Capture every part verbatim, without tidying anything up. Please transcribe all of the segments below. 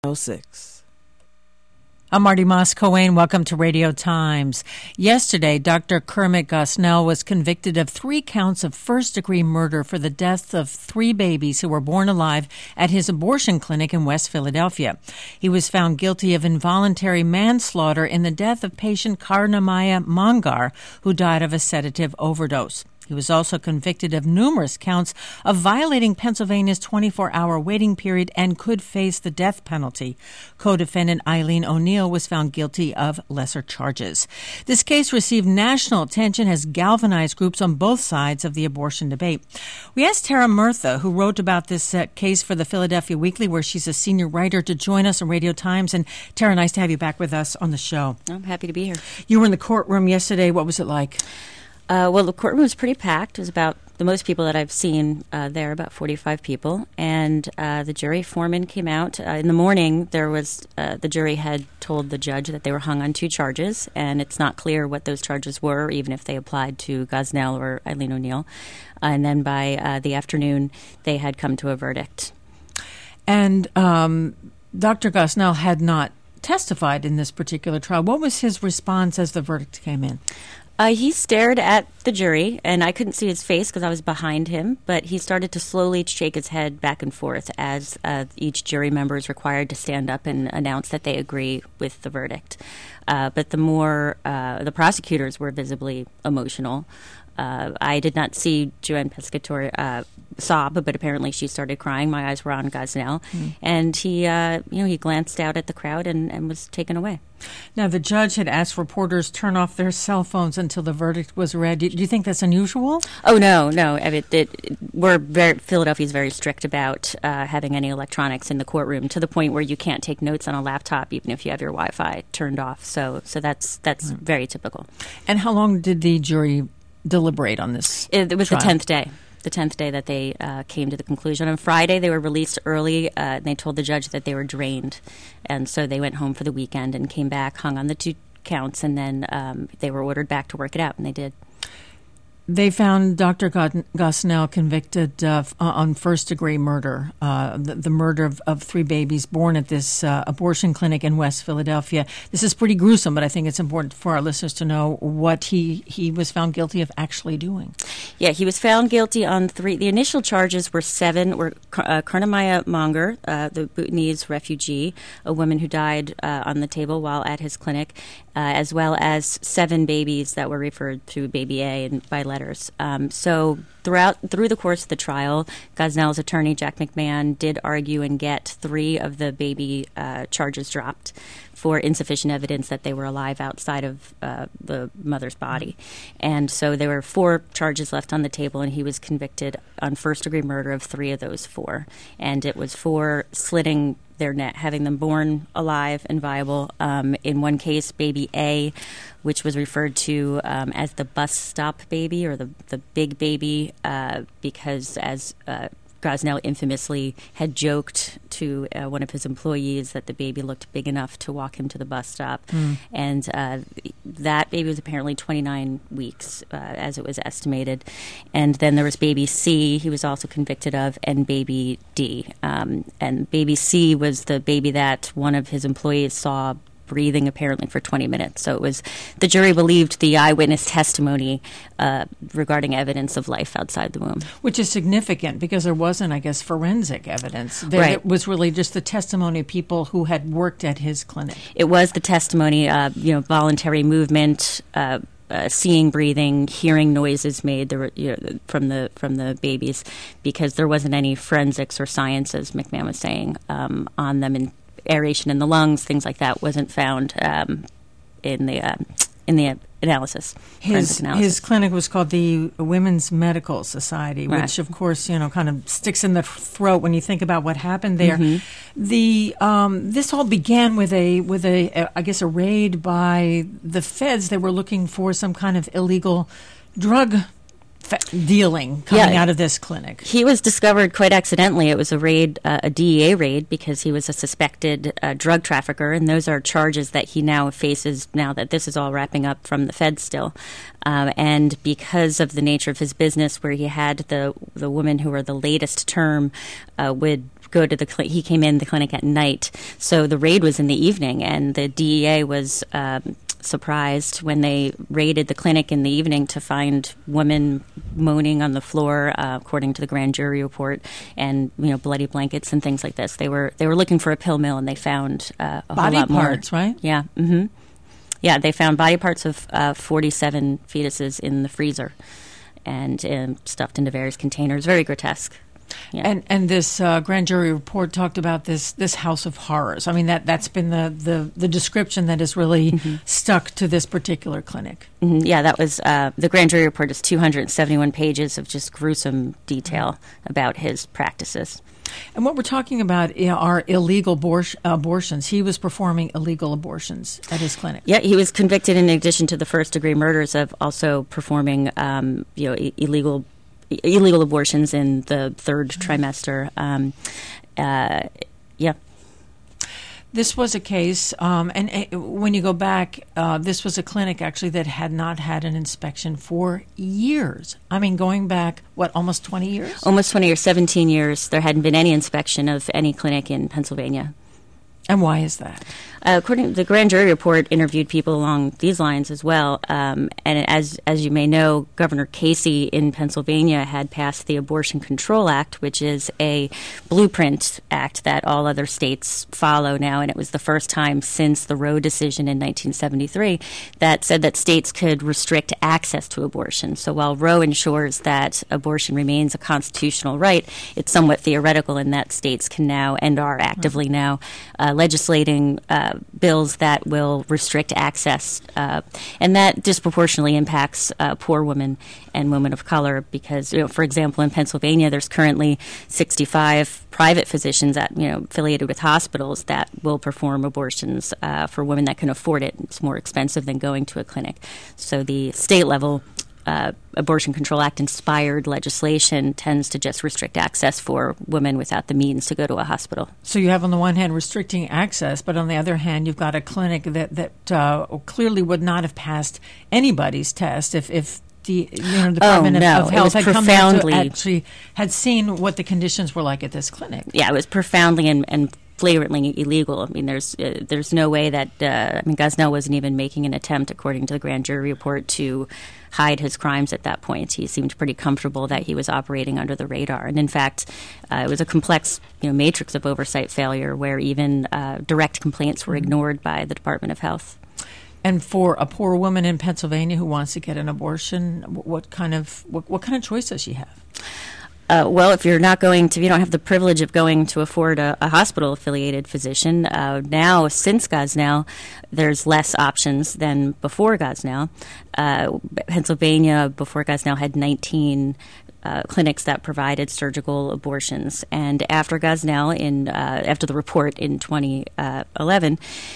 oh six. I'm Marty Moss-Coane. Welcome to Radio Times. Yesterday, Doctor Kermit Gosnell was convicted of three counts of first-degree murder for the death of three babies who were born alive at his abortion clinic in West Philadelphia. He was found guilty of involuntary manslaughter in the death of patient Karnamaya Mangar, who died of a sedative overdose. He was also convicted of numerous counts of violating Pennsylvania's twenty-four hour waiting period and could face the death penalty. Co-defendant Eileen O'Neill was found guilty of lesser charges. This case received national attention, has galvanized groups on both sides of the abortion debate. We asked Tara Murtha, who wrote about this uh, case for the Philadelphia Weekly, where she's a senior writer, to join us on Radio Times. And Tara, nice to have you back with us on the show. I'm happy to be here. You were in the courtroom yesterday. What was it like? Uh, well, the courtroom was pretty packed. It was about the most people that I've seen uh, there, about forty-five people. And uh, the jury foreman came out. Uh, in the morning, there was uh, the jury had told the judge that they were hung on two charges, and it's not clear what those charges were, even if they applied to Gosnell or Eileen O'Neill. Uh, and then by uh, the afternoon, they had come to a verdict. And um, Doctor Gosnell had not testified in this particular trial. What was his response as the verdict came in? Uh, he stared at the jury, and I couldn't see his face because I was behind him, but he started to slowly shake his head back and forth as uh, each jury member is required to stand up and announce that they agree with the verdict. Uh, but the more uh, the prosecutors were visibly emotional. Uh, I did not see Joanne Pescatore uh, sob, but apparently she started crying. My eyes were on Gosnell, mm. and he, uh, you know, he glanced out at the crowd and, and was taken away. Now, the judge had asked reporters turn off their cell phones until the verdict was read. Do you think that's unusual? Oh no, no. I mean, it, it, we're very Philadelphia is very strict about uh, having any electronics in the courtroom, to the point where you can't take notes on a laptop even if you have your Wi-Fi turned off. So, so that's that's mm. very typical. And how long did the jury deliberate on this? It, it was trial? the tenth day. The tenth day that they uh, came to the conclusion. On Friday, they were released early, uh, and they told the judge that they were drained. And so they went home for the weekend and came back, hung on the two counts, and then um, they were ordered back to work it out, and they did. They found Doctor Gosnell convicted uh, on first-degree murder, uh, the, the murder of, of three babies born at this uh, abortion clinic in West Philadelphia. This is pretty gruesome, but I think it's important for our listeners to know what he, he was found guilty of actually doing. Yeah, he was found guilty on three. The initial charges were seven. Were uh, Karnamaya Mangar, uh, the Bhutanese refugee, a woman who died uh, on the table while at his clinic, uh, as well as seven babies that were referred to Baby A and by letters. Um, so throughout through the course of the trial, Gosnell's attorney, Jack McMahon, did argue and get three of the baby uh, charges dropped for insufficient evidence that they were alive outside of uh, the mother's body. And so there were four charges left on the table, and he was convicted on first-degree murder of three of those four. And it was for slitting their neck, having them born alive and viable. Um, in one case, baby A, which was referred to um, as the bus stop baby, or the, the big baby, uh, because as uh, Gosnell infamously had joked to uh, one of his employees that the baby looked big enough to walk him to the bus stop. Mm. And uh, that baby was apparently twenty-nine weeks, uh, as it was estimated. And then there was baby C, he was also convicted of, and baby D. Um, and baby C was the baby that one of his employees saw breathing apparently for twenty minutes. So it was, the jury believed the eyewitness testimony uh, regarding evidence of life outside the womb. Which is significant because there wasn't, I guess, forensic evidence. There, right. It was really just the testimony of people who had worked at his clinic. It was the testimony, uh, you know, voluntary movement, uh, Uh, seeing, breathing, hearing noises made there were, you know, from the from the babies, because there wasn't any forensics or science, as McMahon was saying, um, on them, and aeration in the lungs, things like that, wasn't found um, in the uh, in the analysis. His analysis. His clinic was called the Women's Medical Society, right. which, of course, you know, kind of sticks in the throat when you think about what happened there. Mm-hmm. The um, this all began with a with a, a I guess a raid by the feds. They were looking for some kind of illegal drug dealing coming yeah. out of this clinic. He was discovered quite accidentally. It was a raid, uh, a D E A raid, because he was a suspected uh, drug trafficker, and those are charges that he now faces now that this is all wrapping up from the feds still. Um, and because of the nature of his business, where he had the the women who were the latest term uh, would go to the cl- he came in the clinic at night. So the raid was in the evening, and the D E A was um, surprised when they raided the clinic in the evening to find women moaning on the floor, uh, according to the grand jury report, and you know bloody blankets and things like this. They were they were looking for a pill mill, and they found uh, a body whole lot parts, more. right? Yeah. Mm-hmm. Yeah, they found body parts of uh, forty-seven fetuses in the freezer and um, stuffed into various containers. Very grotesque. Yeah. And and this uh, grand jury report talked about this this house of horrors. I mean, that, that's been the, the, the description that has really mm-hmm. stuck to this particular clinic. Mm-hmm. Yeah, that was uh, the grand jury report is two hundred seventy-one pages of just gruesome detail mm-hmm. about his practices. And what we're talking about are illegal abor- abortions. He was performing illegal abortions at his clinic. Yeah, he was convicted in addition to the first-degree murders of also performing, um, you know, I- illegal illegal abortions in the third trimester. Um, uh, yeah. This was a case, um, and uh, when you go back, uh, this was a clinic actually that had not had an inspection for years. I mean, going back, what, almost twenty years? Almost twenty years, seventeen years. There hadn't been any inspection of any clinic in Pennsylvania. And why is that? Uh, according to the grand jury report, interviewed people along these lines as well. Um, and as as you may know, Governor Casey in Pennsylvania had passed the Abortion Control Act, which is a blueprint act that all other states follow now. And it was the first time since the Roe decision in nineteen seventy-three that said that states could restrict access to abortion. So while Roe ensures that abortion remains a constitutional right, it's somewhat theoretical in that states can now and are actively mm-hmm. now uh, legislating uh, bills that will restrict access, uh, and that disproportionately impacts uh, poor women and women of color because, you know, for example, in Pennsylvania, there's currently sixty-five private physicians that, you know, affiliated with hospitals that will perform abortions uh, for women that can afford it. It's more expensive than going to a clinic. So the state level Uh, Abortion Control Act inspired legislation tends to just restrict access for women without the means to go to a hospital. So you have on the one hand restricting access, but on the other hand you've got a clinic that, that uh, clearly would not have passed anybody's test if, if the you know, Department oh, no. of, of Health had come down to actually had seen what the conditions were like at this clinic. Yeah, it was profoundly and, and flagrantly illegal. I mean, there's uh, there's no way that uh, I mean, Gosnell wasn't even making an attempt, according to the grand jury report, to hide his crimes at that point. He seemed pretty comfortable that he was operating under the radar, and in fact, uh, it was a complex, you know, matrix of oversight failure where even uh, direct complaints were ignored by the Department of Health. And for a poor woman in Pennsylvania who wants to get an abortion, what kind of what, what kind of choice does she have? Uh, well, if you're not going to, if you don't have the privilege of going to afford a, a hospital-affiliated physician, uh, now, since Gosnell, there's less options than before Gosnell. Uh, Pennsylvania, before Gosnell, had nineteen uh, clinics that provided surgical abortions. And after Gosnell, in, uh, after the report in twenty eleven,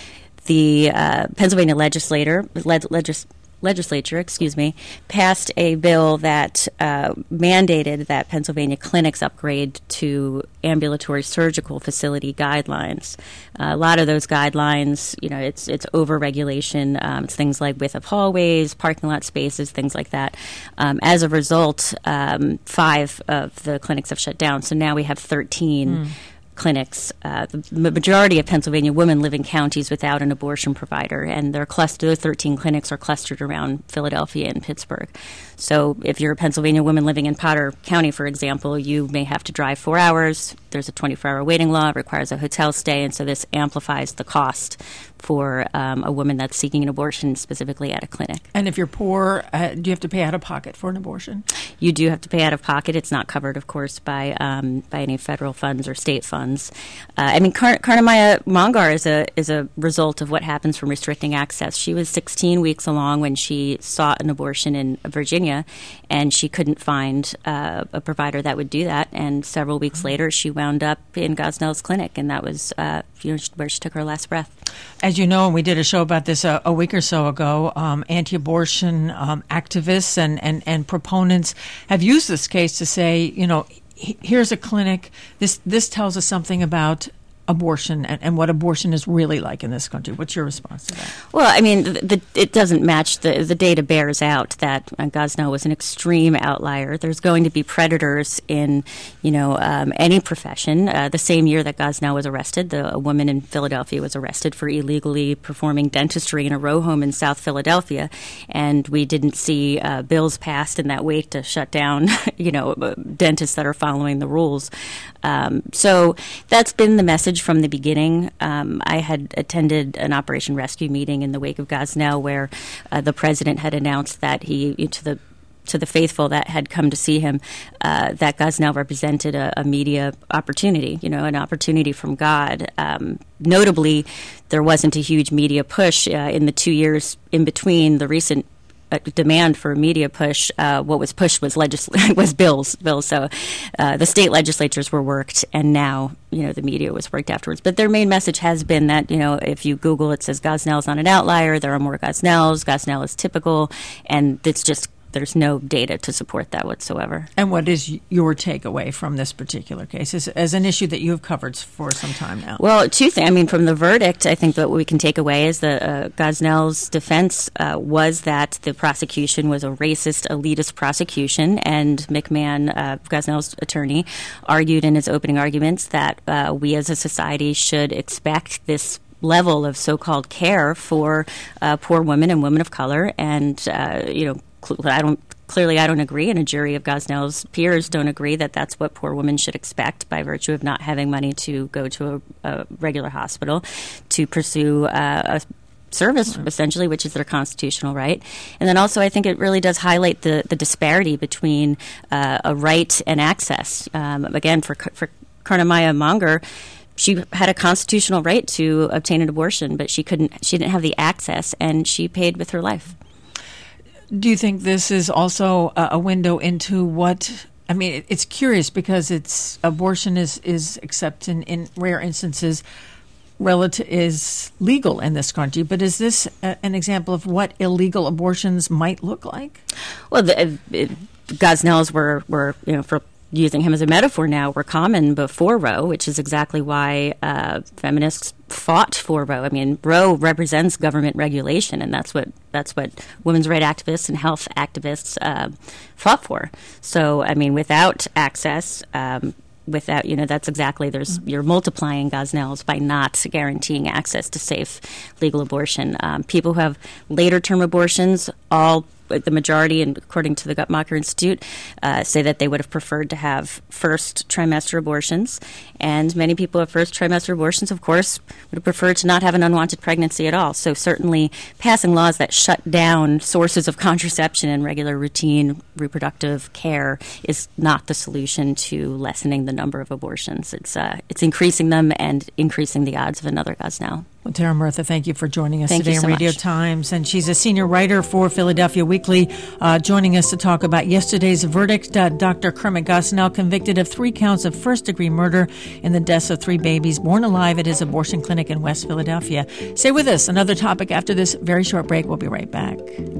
the uh, Pennsylvania legislator, leg- legis- legislature, excuse me, passed a bill that uh, mandated that Pennsylvania clinics upgrade to ambulatory surgical facility guidelines. Uh, a lot of those guidelines, you know, it's it's over-regulation. Um, it's things like width of hallways, parking lot spaces, things like that. Um, as a result, um, five of the clinics have shut down. So now we have thirteen mm. clinics. Uh, the majority of Pennsylvania women live in counties without an abortion provider, and they're clustered, those thirteen clinics are clustered around Philadelphia and Pittsburgh. So if you're a Pennsylvania woman living in Potter County, for example, you may have to drive four hours. There's a twenty-four hour waiting law. It requires a hotel stay, and so this amplifies the cost for um, a woman that's seeking an abortion specifically at a clinic. And if you're poor, uh, do you have to pay out of pocket for an abortion? You do have to pay out of pocket. It's not covered, of course, by um, by any federal funds or state funds. Uh, I mean, Car- Karnamaya Mongar is a is a result of what happens from restricting access. She was sixteen weeks along when she sought an abortion in Virginia, and she couldn't find uh, a provider that would do that. And several weeks mm-hmm. later, she wound up in Gosnell's clinic, and that was uh, you know, where she took her last breath. As you know, and we did a show about this a, a week or so ago, um, anti-abortion um, activists and, and, and proponents have used this case to say, you know, here's a clinic. This this tells us something about abortion and, and what abortion is really like in this country. What's your response to that? Well, I mean, the, the, it doesn't match. The, the data bears out that uh, Gosnell was an extreme outlier. There's going to be predators in, you know, um, any profession. Uh, the same year that Gosnell was arrested, the, a woman in Philadelphia was arrested for illegally performing dentistry in a row home in South Philadelphia, and we didn't see uh, bills passed in that wake to shut down, you know, dentists that are following the rules. Um, so that's been the message from the beginning. Um, I had attended an Operation Rescue meeting in the wake of Gosnell where uh, the president had announced that he, to the to the faithful that had come to see him, uh, that Gosnell represented a, a media opportunity, you know, an opportunity from God. Um, notably, there wasn't a huge media push uh, in the two years in between the recent uh, demand for a media push. Uh, what was pushed was legisl- was bills. bills. So uh, the state legislatures were worked, and now, you know, the media was worked afterwards. But their main message has been that, you know, if you Google, it says Gosnell's not an outlier. There are more Gosnells. Gosnell is typical, and it's just there's no data to support that whatsoever. And what is your takeaway from this particular case as, as an issue that you've covered for some time now? Well, two things. I mean, from the verdict, I think that what we can take away is that uh, Gosnell's defense uh, was that the prosecution was a racist, elitist prosecution, and McMahon, uh, Gosnell's attorney, argued in his opening arguments that uh, we as a society should expect this level of so-called care for uh, poor women and women of color, and, uh, you know, I don't clearly I don't agree, and a jury of Gosnell's peers don't agree that that's what poor women should expect by virtue of not having money to go to a, a regular hospital to pursue uh, a service, essentially, which is their constitutional right. And then also I think it really does highlight the, the disparity between uh, a right and access. Um, again, for, for Karnamaya Mongar, she had a constitutional right to obtain an abortion, but she couldn't. She didn't have the access, and she paid with her life. Do you think this is also a, a window into what? I mean, it, it's curious because it's abortion is is except in, in rare instances, relative is legal in this country. But is this a, an example of what illegal abortions might look like? Well, the it, Gosnells were were you know for. using him as a metaphor now, were common before Roe, which is exactly why uh, feminists fought for Roe. I mean, Roe represents government regulation, and that's what that's what women's rights activists and health activists uh, fought for. So, I mean, without access, um, without, you know, that's exactly, there's you're multiplying Gosnells by not guaranteeing access to safe legal abortion. Um, people who have later term abortions, all the majority, and according to the Guttmacher Institute, uh, say that they would have preferred to have first trimester abortions. And many people with first trimester abortions, of course, would have preferred to not have an unwanted pregnancy at all. So certainly passing laws that shut down sources of contraception and regular routine reproductive care is not the solution to lessening the number of abortions. It's uh, it's increasing them and increasing the odds of another Gosnell. Well, Tara Murtha, thank you for joining us thank today so on Radio much. Times. And she's a senior writer for Philadelphia Weekly, uh, joining us to talk about yesterday's verdict. Uh, Doctor Kermit Gosnell convicted of three counts of first-degree murder in the deaths of three babies born alive at his abortion clinic in West Philadelphia. Stay with us. Another topic after this very short break. We'll be right back.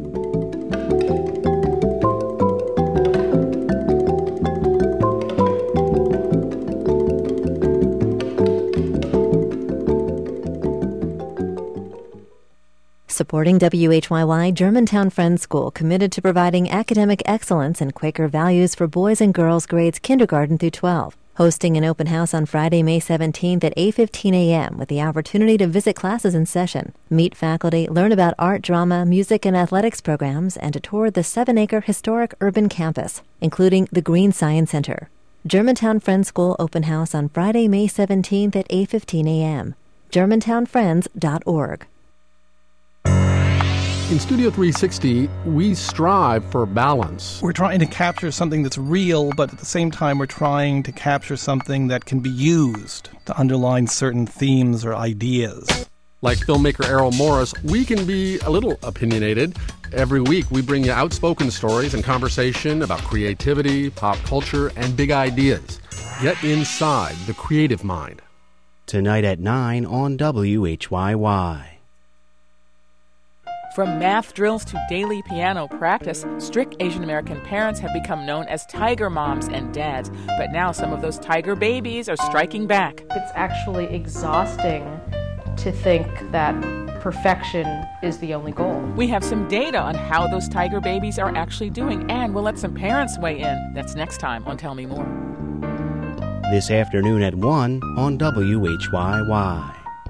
Supporting W H Y Y Germantown Friends School, committed to providing academic excellence and Quaker values for boys and girls grades kindergarten through twelve. Hosting an open house on Friday, May seventeenth at eight fifteen a.m. with the opportunity to visit classes in session, meet faculty, learn about art, drama, music, and athletics programs, and to tour the seven-acre historic urban campus, including the Green Science Center. Germantown Friends School open house on Friday, May seventeenth at eight fifteen a.m. germantown friends dot org. In Studio three sixty, we strive for balance. We're trying to capture something that's real, but at the same time we're trying to capture something that can be used to underline certain themes or ideas. Like filmmaker Errol Morris, we can be a little opinionated. Every week we bring you outspoken stories and conversation about creativity, pop culture, and big ideas. Get inside the creative mind. Tonight at nine on W H Y Y. From math drills to daily piano practice, strict Asian American parents have become known as tiger moms and dads. But now some of those tiger babies are striking back. It's actually exhausting to think that perfection is the only goal. We have some data on how those tiger babies are actually doing, and we'll let some parents weigh in. That's next time on Tell Me More. This afternoon at one on W H Y Y.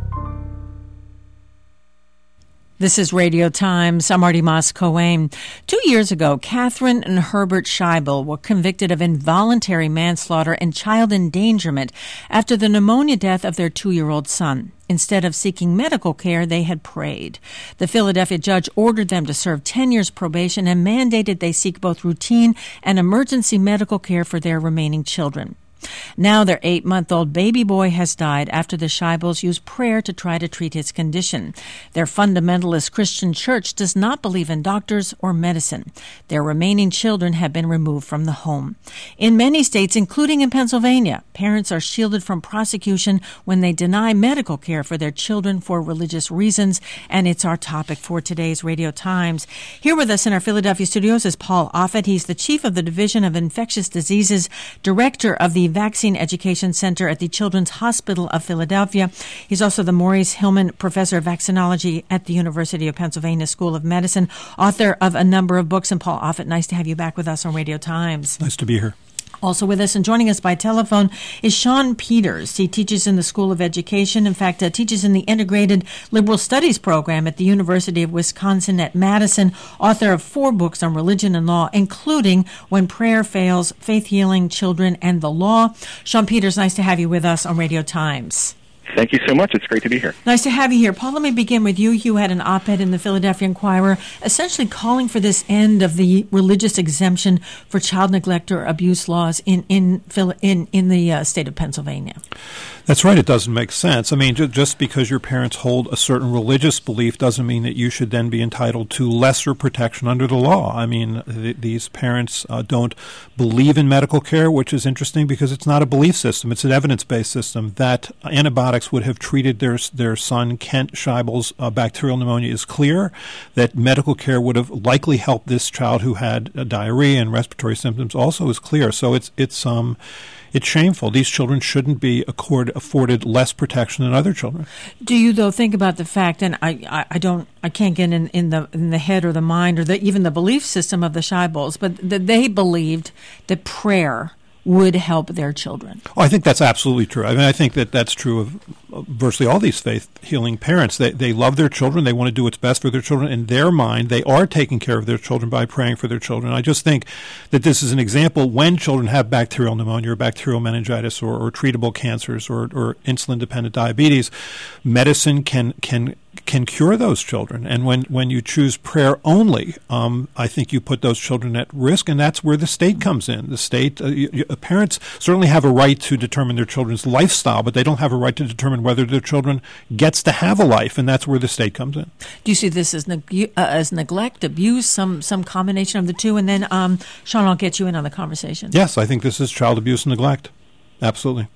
This is Radio Times. I'm Marty Moss-Coane. Two years ago, Catherine and Herbert Scheibel were convicted of involuntary manslaughter and child endangerment after the pneumonia death of their two-year-old son. Instead of seeking medical care, they had prayed. The Philadelphia judge ordered them to serve ten years probation and mandated they seek both routine and emergency medical care for their remaining children. Now their eight-month-old baby boy has died after the Scheibels used prayer to try to treat his condition. Their fundamentalist Christian church does not believe in doctors or medicine. Their remaining children have been removed from the home. In many states, including in Pennsylvania, parents are shielded from prosecution when they deny medical care for their children for religious reasons, and it's our topic for today's Radio Times. Here with us in our Philadelphia studios is Paul Offit. He's the chief of the Division of Infectious Diseases, director of the Vaccine Education Center at the Children's Hospital of Philadelphia. He's also the Maurice Hillman Professor of Vaccinology at the University of Pennsylvania School of Medicine, author of a number of books. And Paul Offit, nice to have you back with us on Radio Times. Nice to be here. Also with us and joining us by telephone is Sean Peters. He teaches in the School of Education. In fact, uh, teaches in the Integrated Liberal Studies program at the University of Wisconsin at Madison, author of four books on religion and law, including When Prayer Fails, Faith Healing Children and the Law. Sean Peters, nice to have you with us on Radio Times. Thank you so much. It's great to be here. Nice to have you here. Paul, let me begin with you. You had an op-ed in the Philadelphia Inquirer essentially calling for this end of the religious exemption for child neglect or abuse laws in in in, in the uh, state of Pennsylvania. That's right. It doesn't make sense. I mean, just because your parents hold a certain religious belief doesn't mean that you should then be entitled to lesser protection under the law. I mean, th- these parents uh, don't believe in medical care, which is interesting because it's not a belief system. It's an evidence-based system. That antibiotics would have treated their their son, Kent Scheibel's uh, bacterial pneumonia is clear. That medical care would have likely helped this child who had uh, diarrhea and respiratory symptoms also is clear. So it's it's um. It's shameful. These children shouldn't be accord, afforded less protection than other children. Do you, though, think about the fact, and I, I, I don't, I can't get in, in the in the head or the mind or the, even the belief system of the Scheibels, but that they believed that prayer would help their children. Oh, I think that's absolutely true. I mean, I think that that's true of virtually all these faith-healing parents. They they love their children. They want to do what's best for their children. In their mind, they are taking care of their children by praying for their children. I just think that this is an example when children have bacterial pneumonia or bacterial meningitis or, or treatable cancers or, or insulin-dependent diabetes, medicine can can can cure those children. And when, when you choose prayer only, um, I think you put those children at risk, and that's where the state comes in. The state, uh, you, you, parents certainly have a right to determine their children's lifestyle, but they don't have a right to determine whether their children gets to have a life, and that's where the state comes in. Do you see this as, neg- uh, as neglect, abuse, some some combination of the two? And then, um, Sean, I'll get you in on the conversation. Yes, I think this is child abuse and neglect. Absolutely.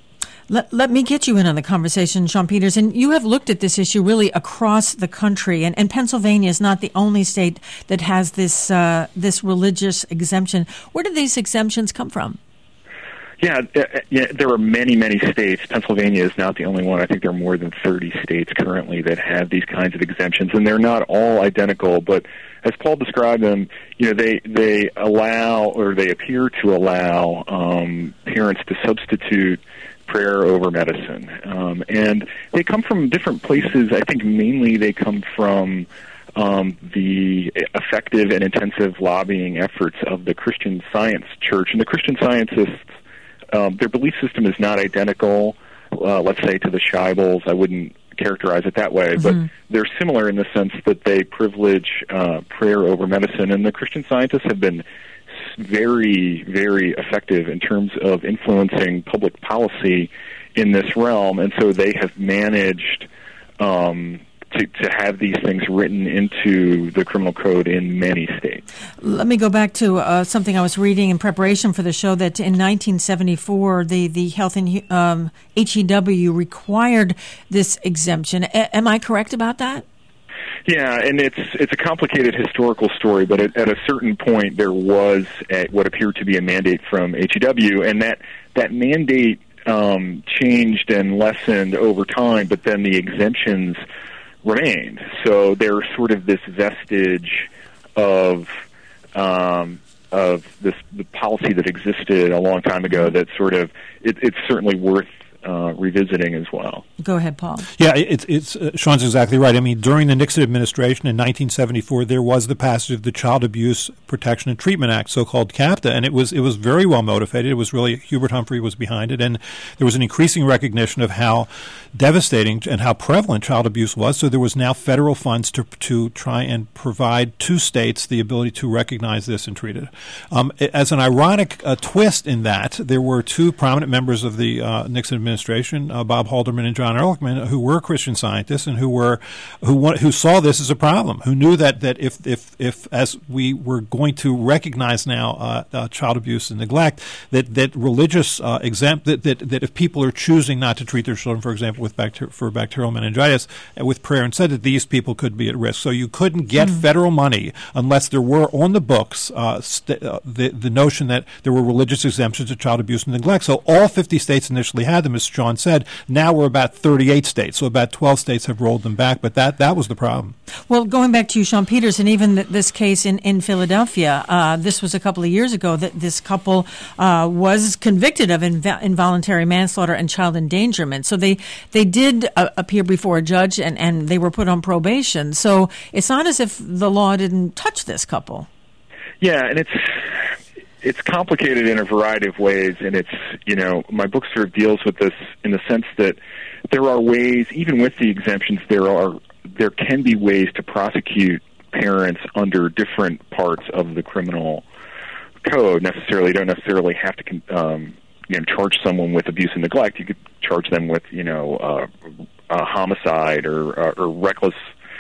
Let, let me get you in on the conversation, Sean Peters. And you have looked at this issue really across the country, and, and Pennsylvania is not the only state that has this uh, this religious exemption. Where do these exemptions come from? Yeah, uh, yeah, there are many, many states. Pennsylvania is not the only one. I think there are more than thirty states currently that have these kinds of exemptions, and they're not all identical. But as Paul described them, you know, they they allow or they appear to allow um, parents to substitute prayer over medicine. Um, and they come from different places. I think mainly they come from um, the effective and intensive lobbying efforts of the Christian Science Church. And the Christian Scientists, um, their belief system is not identical, uh, let's say, to the Scheibels. I wouldn't characterize it that way, mm-hmm. but they're similar in the sense that they privilege uh, prayer over medicine. And the Christian Scientists have been very, very effective in terms of influencing public policy in this realm, and so they have managed um, to, to have these things written into the criminal code in many states. Let me go back to uh, something I was reading in preparation for the show, that in nineteen seventy-four, the, the Health and um, H E W required this exemption. A- am I correct about that? Yeah, and it's it's a complicated historical story, but at, at a certain point there was a, what appeared to be a mandate from H E W, and that that mandate um, changed and lessened over time, but then the exemptions remained. So there's sort of this vestige of um, of this the policy that existed a long time ago that sort of it, it's certainly worth Uh, revisiting as well. Go ahead, Paul. Yeah, it's it's uh, Sean's exactly right. I mean, during the Nixon administration in nineteen seventy-four, there was the passage of the Child Abuse Protection and Treatment Act, so-called CAPTA, and it was it was very well motivated. It was really Hubert Humphrey was behind it, and there was an increasing recognition of how devastating and how prevalent child abuse was. So there was now federal funds to to try and provide to states the ability to recognize this and treat it. Um, as an ironic uh, twist in that, there were two prominent members of the uh, Nixon administration. Administration, uh, Bob Haldeman and John Ehrlichman, who were Christian Scientists and who were who wa- who saw this as a problem, who knew that that if if if as we were going to recognize now uh, uh, child abuse and neglect, that that religious uh, exempt that, that that if people are choosing not to treat their children, for example, with bacter- for bacterial meningitis, uh, with prayer, and said that these people could be at risk. So you couldn't get mm. federal money unless there were on the books uh, st- uh, the the notion that there were religious exemptions to child abuse and neglect. So all fifty states initially had them. As John said, now we're about thirty-eight states, so about twelve states have rolled them back, but that, that was the problem. Well, going back to you, Sean Peterson, even th- this case in, in Philadelphia, uh, this was a couple of years ago that this couple uh, was convicted of inv- involuntary manslaughter and child endangerment. So they, they did uh, appear before a judge and, and they were put on probation. So it's not as if the law didn't touch this couple. Yeah, and it's... It's complicated in a variety of ways, and it's, you know, my book sort of deals with this in the sense that there are ways, even with the exemptions, there are there can be ways to prosecute parents under different parts of the criminal code. Necessarily, you don't necessarily have to, um, you know, charge someone with abuse and neglect. You could charge them with, you know, uh, a homicide or, uh, or reckless.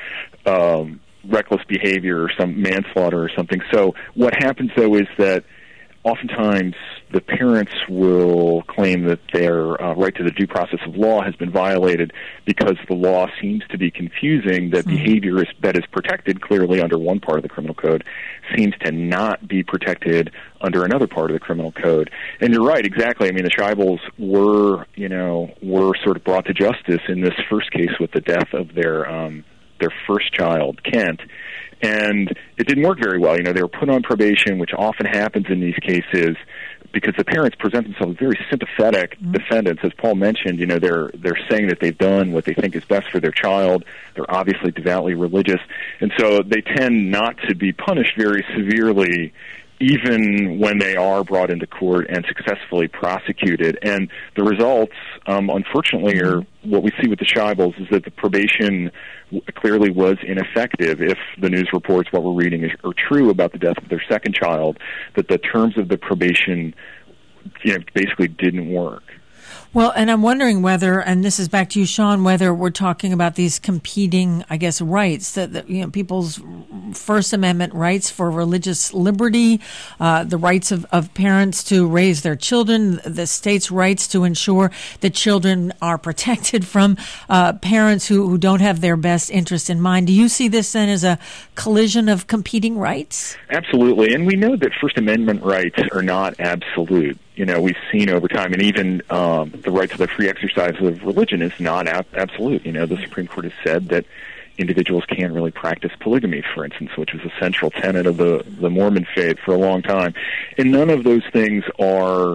Um, reckless behavior or some manslaughter or something. So what happens, though, is that oftentimes the parents will claim that their uh, right to the due process of law has been violated because the law seems to be confusing that mm-hmm. behavior is, that is protected clearly under one part of the criminal code seems to not be protected under another part of the criminal code. And you're right, exactly. I mean, the Scheibels were, you know, were sort of brought to justice in this first case with the death of their um, their first child, Kent. And it didn't work very well. You know, they were put on probation, which often happens in these cases because the parents present themselves as very sympathetic mm-hmm. defendants. As Paul mentioned, you know, they're they're saying that they've done what they think is best for their child. They're obviously devoutly religious. And so they tend not to be punished very severely even when they are brought into court and successfully prosecuted. And the results, um, unfortunately, are what we see with the Scheibels is that the probation clearly was ineffective. If the news reports, what we're reading, is, are true about the death of their second child, that the terms of the probation, you know, basically didn't work. Well, and I'm wondering whether, and this is back to you, Sean, whether we're talking about these competing, I guess, rights, that, that you know, people's First Amendment rights for religious liberty, uh, the rights of, of parents to raise their children, the state's rights to ensure that children are protected from uh, parents who, who don't have their best interest in mind. Do you see this then as a collision of competing rights? Absolutely, and we know that First Amendment rights are not absolute. You know, we've seen over time, and even um, the right to the free exercise of religion is not ab- absolute. You know, the Supreme Court has said that individuals can't really practice polygamy, for instance, which was a central tenet of the, the Mormon faith for a long time. And none of those things are,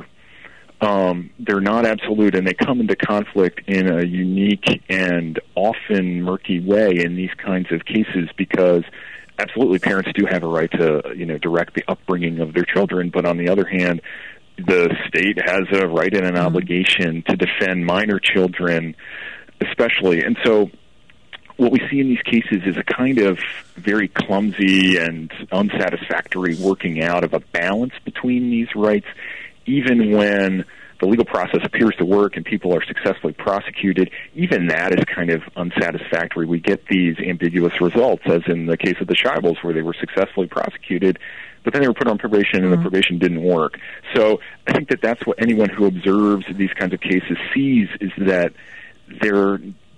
um, they're not absolute, and they come into conflict in a unique and often murky way in these kinds of cases because absolutely parents do have a right to, you know, direct the upbringing of their children, but on the other hand, the state has a right and an mm-hmm. obligation to defend minor children especially. And so what we see in these cases is a kind of very clumsy and unsatisfactory working out of a balance between these rights, even when the legal process appears to work and people are successfully prosecuted. Even that is kind of unsatisfactory. We get these ambiguous results, as in the case of the Scheibels, where they were successfully prosecuted, but then they were put on probation, and mm-hmm. the probation didn't work. So I think that that's what anyone who observes these kinds of cases sees, is that there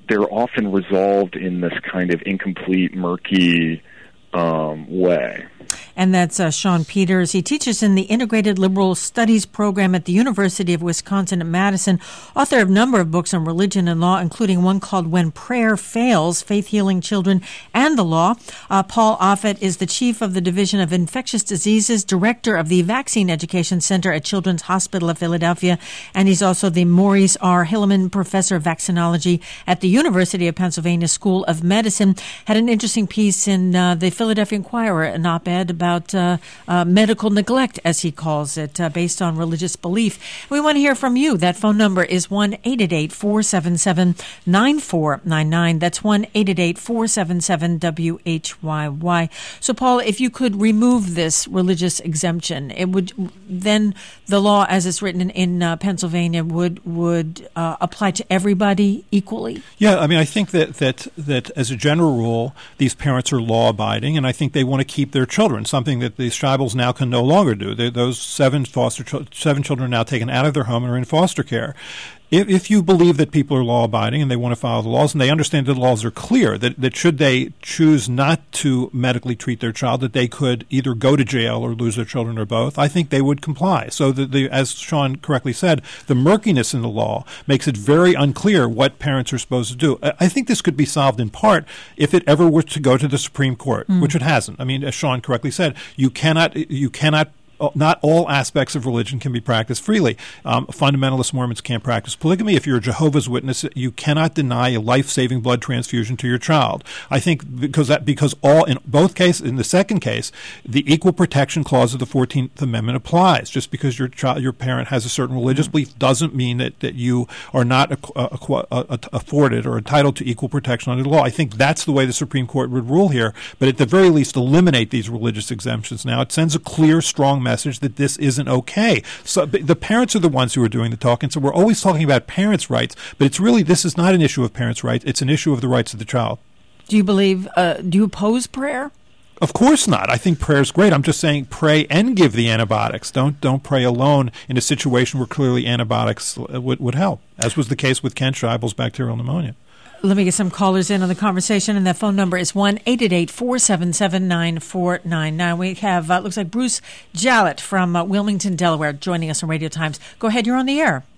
they're often resolved in this kind of incomplete, murky um, way. And that's uh, Sean Peters. He teaches in the Integrated Liberal Studies program at the University of Wisconsin at Madison, author of a number of books on religion and law, including one called When Prayer Fails, Faith Healing Children and the Law. Uh, Paul Offit is the chief of the Division of Infectious Diseases, director of the Vaccine Education Center at Children's Hospital of Philadelphia, and he's also the Maurice R. Hilleman Professor of Vaccinology at the University of Pennsylvania School of Medicine. Had an interesting piece in uh, the Philadelphia Inquirer, an op-ed about about uh, uh, medical neglect, as he calls it, uh, based on religious belief. We want to hear from you. That phone number is one eight eight eight, four seven seven, nine four nine nine. That's one eight eight eight, four seven seven, W H Y Y. So, Paul, if you could remove this religious exemption, it would then the law, as it's written in, in uh, Pennsylvania, would would uh, apply to everybody equally? Yeah, I mean, I think that, that, that as a general rule, these parents are law-abiding, and I think they want to keep their children, something that the Scheibels now can no longer do. They, those seven foster ch- seven children are now taken out of their home and are in foster care. If, if you believe that people are law-abiding and they want to follow the laws and they understand that the laws are clear, that, that should they choose not to medically treat their child, that they could either go to jail or lose their children or both, I think they would comply. So, the, the, as Sean correctly said, the murkiness in the law makes it very unclear what parents are supposed to do. I think this could be solved in part if it ever were to go to the Supreme Court, mm. which it hasn't. I mean, as Sean correctly said, you cannot you cannot not all aspects of religion can be practiced freely. Um, fundamentalist Mormons can't practice polygamy. If you're a Jehovah's Witness, you cannot deny a life-saving blood transfusion to your child. I think because that because all in both cases, in the second case, the Equal Protection Clause of the fourteenth Amendment applies. Just because your child, your parent has a certain religious mm-hmm. belief doesn't mean that, that you are not uh, uh, afforded or entitled to equal protection under the law. I think that's the way the Supreme Court would rule here, but at the very least eliminate these religious exemptions. Now, it sends a clear, strong message that this isn't okay. So the parents are the ones who are doing the talking. So we're always talking about parents' rights, but it's really, this is not an issue of parents' rights. It's an issue of the rights of the child. Do you believe, uh, do you oppose prayer? Of course not. I think prayer is great. I'm just saying pray and give the antibiotics. Don't don't pray alone in a situation where clearly antibiotics would, would help, as was the case with Ken Scheibel's bacterial pneumonia. Let me get some callers in on the conversation, and that phone number is one eight eight eight, four seven seven, nine four nine nine. We have, uh, looks like Bruce Jallet from uh, Wilmington, Delaware, joining us on Radio Times. Go ahead, you're on the air.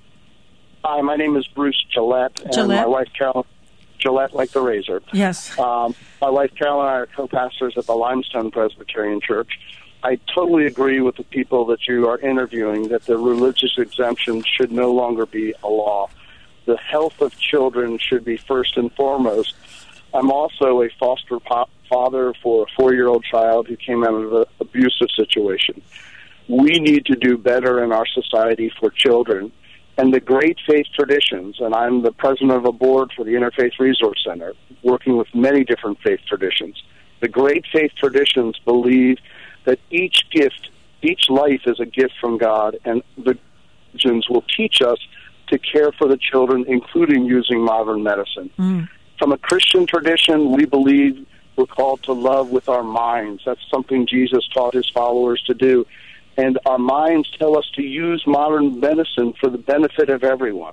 Hi, my name is Bruce Gillette, and Gillette? my wife Carol, Gillette like the razor. Yes. Um, my wife Carol and I are co-pastors at the Limestone Presbyterian Church. I totally agree with the people that you are interviewing that the religious exemption should no longer be a law. The health of children should be first and foremost. I'm also a foster po- father for a four-year-old child who came out of an abusive situation. We need to do better in our society for children. And the great faith traditions, and I'm the president of a board for the Interfaith Resource Center, working with many different faith traditions. The great faith traditions believe that each gift, each life is a gift from God, and the religions will teach us to care for the children, including using modern medicine. Mm. From a Christian tradition, we believe we're called to love with our minds. That's something Jesus taught his followers to do. And our minds tell us to use modern medicine for the benefit of everyone.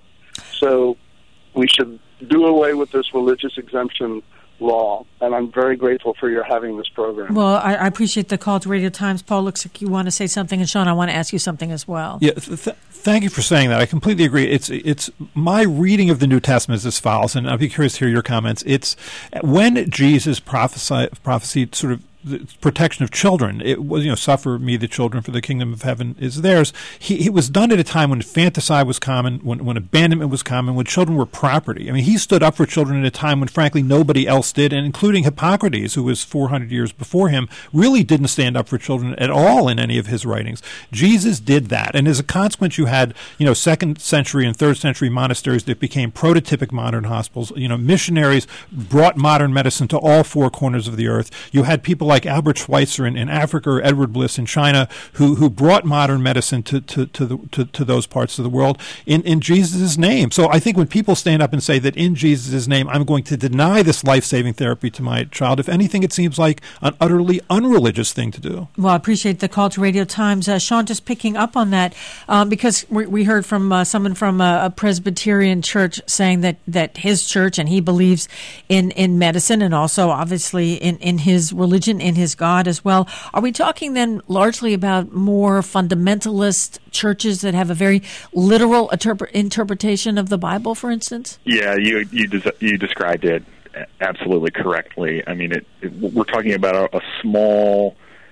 So we should do away with this religious exemption law, and I'm very grateful for your having this program. Well, I, I appreciate the call to Radio Times. Paul, looks like you want to say something, and Sean, I want to ask you something as well. Yeah, th- th- thank you for saying that. I completely agree. It's it's my reading of the New Testament is as follows, and I'd be curious to hear your comments. It's when Jesus prophesied, prophesied sort of the protection of children. It was, you know, suffer me the children, for the kingdom of heaven is theirs. He, it was done at a time when infanticide was common, when, when abandonment was common, when children were property. I mean, he stood up for children at a time when, frankly, nobody else did, and including Hippocrates, who was four hundred years before him, really didn't stand up for children at all in any of his writings. Jesus did that, and as a consequence, you had, you know, second century and third century monasteries that became prototypic modern hospitals. You know, missionaries brought modern medicine to all four corners of the earth. You had people like like Albert Schweitzer in, in Africa or Edward Bliss in China who, who brought modern medicine to, to, to, the, to, to those parts of the world in, in Jesus' name. So I think when people stand up and say that in Jesus' name I'm going to deny this life-saving therapy to my child, if anything, it seems like an utterly unreligious thing to do. Well, I appreciate the call to Radio Times. Uh, Sean, just picking up on that, um, because we, we heard from uh, someone from a, a Presbyterian church saying that, that his church, and he believes in, in medicine and also obviously in, in his religion, in his God as well. Are we talking then largely about more fundamentalist churches that have a very literal interpre- interpretation of the Bible, for instance? Yeah, you you, des- you described it absolutely correctly. I mean, it, it, we're talking about a, a small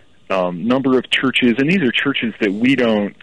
um, number of churches, and these are churches that we don't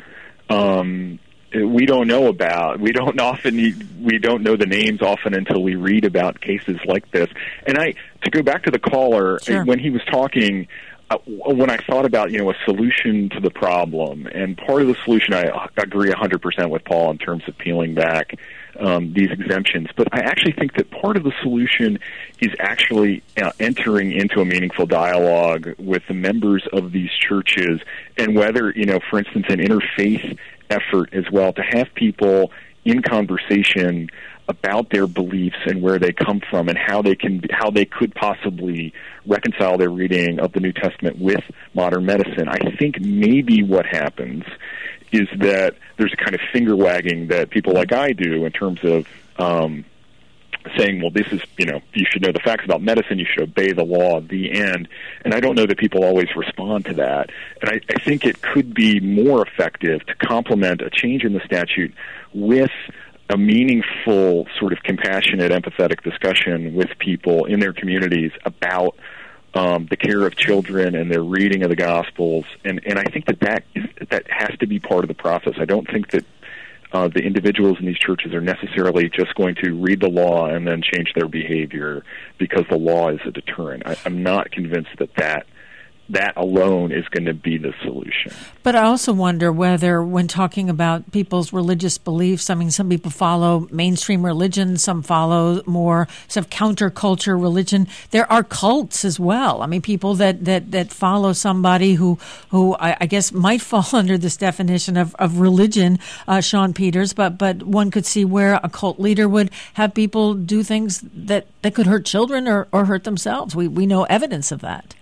um, we don't know about. We don't often we don't know the names often until we read about cases like this. And I to go back to the caller, sure. when he was talking. Uh, when I thought about, you know, a solution to the problem, and part of the solution, I agree one hundred percent with Paul in terms of peeling back um, these exemptions, but I actually think that part of the solution is actually uh, entering into a meaningful dialogue with the members of these churches, and whether, you know, for instance, an interfaith effort as well, to have people in conversation about their beliefs and where they come from and how they can how they could possibly reconcile their reading of the New Testament with modern medicine. I think maybe what happens is that there's a kind of finger wagging that people like I do in terms of um, saying, well, this is, you know, you should know the facts about medicine, you should obey the law, the end. And I don't know that people always respond to that. And I, I think it could be more effective to complement a change in the statute with a meaningful, sort of compassionate, empathetic discussion with people in their communities about um, the care of children and their reading of the Gospels. And, and I think that that, is, that has to be part of the process. I don't think that uh, the individuals in these churches are necessarily just going to read the law and then change their behavior because the law is a deterrent. I, I'm not convinced that that that alone is going to be the solution. But I also wonder whether, when talking about people's religious beliefs, I mean, some people follow mainstream religion, some follow more sort of counterculture religion. There are cults as well. I mean, people that, that, that follow somebody who, who I, I guess might fall under this definition of, of religion, uh, Sean Peters, but, but one could see where a cult leader would have people do things that, that could hurt children or, or hurt themselves. We, we know evidence of that.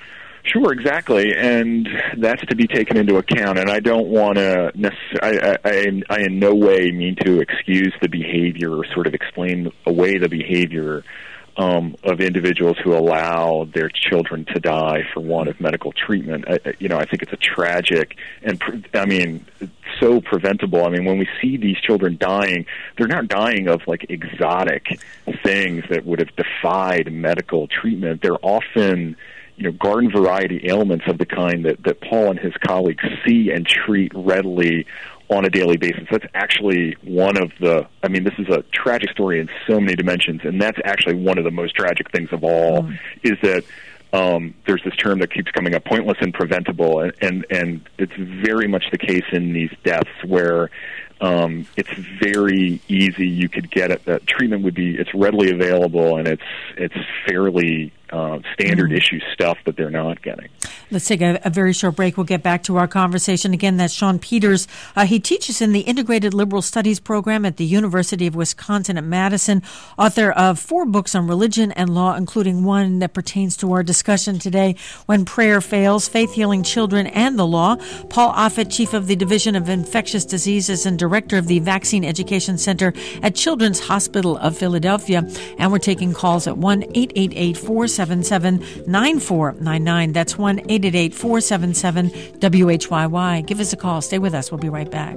Sure, exactly, and that's to be taken into account. And I don't want to necessarily, I, I, I in no way mean to excuse the behavior or sort of explain away the behavior um, of individuals who allow their children to die for want of medical treatment. I, you know, I think it's a tragic and, I mean, so preventable. I mean, when we see these children dying, they're not dying of, like, exotic things that would have defied medical treatment. They're often, you know, garden variety ailments of the kind that, that Paul and his colleagues see and treat readily on a daily basis. That's actually one of the, I mean, this is a tragic story in so many dimensions, and that's actually one of the most tragic things of all, mm. is that um, there's this term that keeps coming up, pointless and preventable, and, and, and it's very much the case in these deaths where um, it's very easy, you could get it, that treatment would be, it's readily available, and it's, it's fairly Uh, standard mm. issue stuff that they're not getting. Let's take a, a very short break. We'll get back to our conversation. Again, that's Sean Peters. Uh, he teaches in the Integrated Liberal Studies program at the University of Wisconsin at Madison, author of four books on religion and law, including one that pertains to our discussion today, When Prayer Fails, Faith Healing Children and the Law. Paul Offit, Chief of the Division of Infectious Diseases and Director of the Vaccine Education Center at Children's Hospital of Philadelphia. And we're taking calls at one eight eight eight, four seven seven, nine four nine nine. That's one eight eight eight, four seven seven, W H Y Y. Give us a call. Stay with us. We'll be right back.